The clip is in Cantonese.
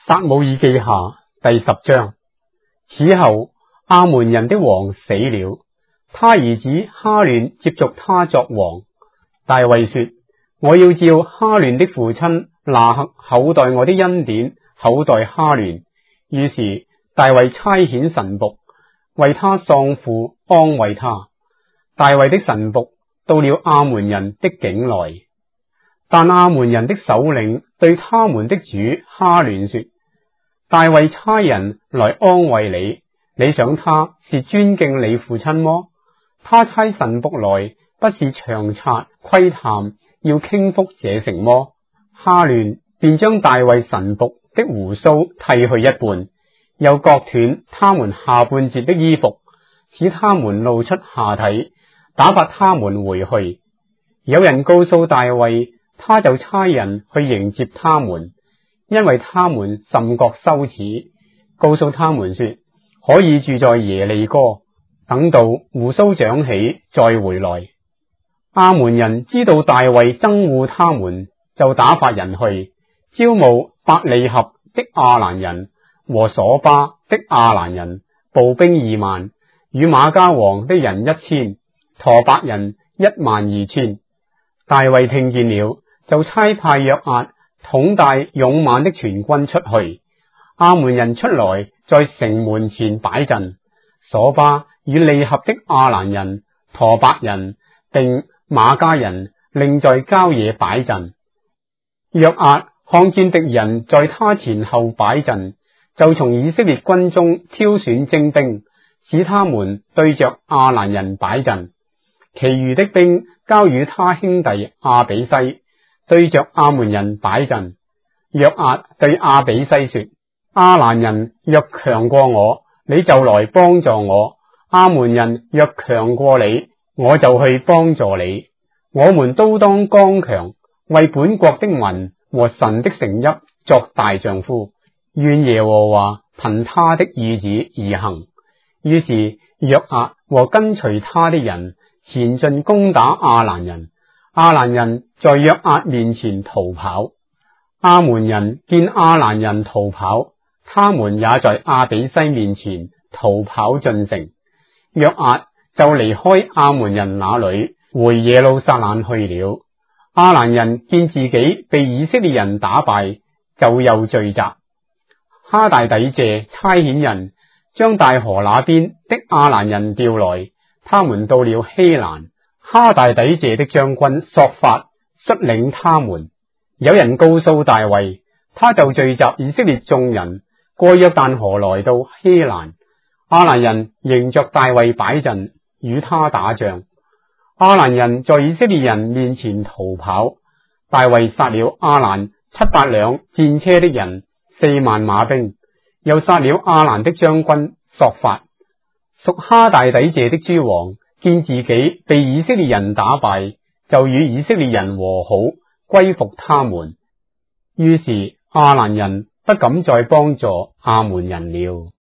撒母耳記下第10章。此後亞捫人的王死了，他兒子哈亂接續他作王。大衛說：我要照哈亂的父親拿轄厚待我的恩典厚待哈亂。於是大衛差遣臣僕為他喪父安慰他。大衛的臣僕到了亞捫人的境內，但亞捫人的首領對他們的主哈亂說：大衛差人來安慰你，你想他是尊敬你父親麼？他差臣僕來，不是詳察窺探，要傾覆這城麼？哈亂便將大衛臣僕的鬍鬚剃去一半，又割斷他們下半截的衣服，使他們露出下體，打發他們回去。有人告訴大衛，他就差人去迎接他們，因為他們甚覺羞恥，告訴他們說可以住在耶利哥，等到鬍鬚長起再回來。亞捫人知道大衛憎惡他們，就打發人去招募伯利合的亞蘭人和瑣巴的亞蘭人，步兵2萬，與瑪迦王的人1000，陀伯人12000。大衛聽見了，就差派約押統帶勇猛的全軍出去。亞捫人出來，在城門前擺陣。瑣巴與利合的亞蘭人、陀伯人並瑪迦人另在郊野擺陣。約押看見敵人在他前後擺陣，就從以色列軍中挑選精兵，使他們對着亞蘭人擺陣。其餘的兵交與他兄弟亞比篩，對着亞捫人擺陣。約押對亞比篩說：亞蘭人若強過我，你就來幫助我；亞捫人若強過你，我就去幫助你。我們都當剛強，為本國的民和神的城邑作大丈夫。願耶和華憑他的意旨而行。於是約押和跟隨他的人前進攻打亞蘭人。亞蘭人在約押面前逃跑。亞捫人見亞蘭人逃跑，他們也在亞比篩面前逃跑進城。約押就離開亞捫人那裏，回耶路撒冷去了。亞蘭人見自己被以色列人打敗，就又聚集。哈大底謝差遣人將大河那邊的亞蘭人調來，他們到了希蘭。哈大底謝的將軍朔法率領他們。有人告訴大衛，他就聚集以色列眾人，過約旦河來到希蘭。亞蘭人迎着大衛擺陣，與他打仗。亞蘭人在以色列人面前逃跑。大衛殺了亞蘭700輛戰車的人，4萬馬兵，又殺了亞蘭的將軍朔法。屬哈大底謝的諸王見自己被以色列人打敗，就與以色列人和好，歸服他們。於是亞蘭人不敢再幫助亞捫人了。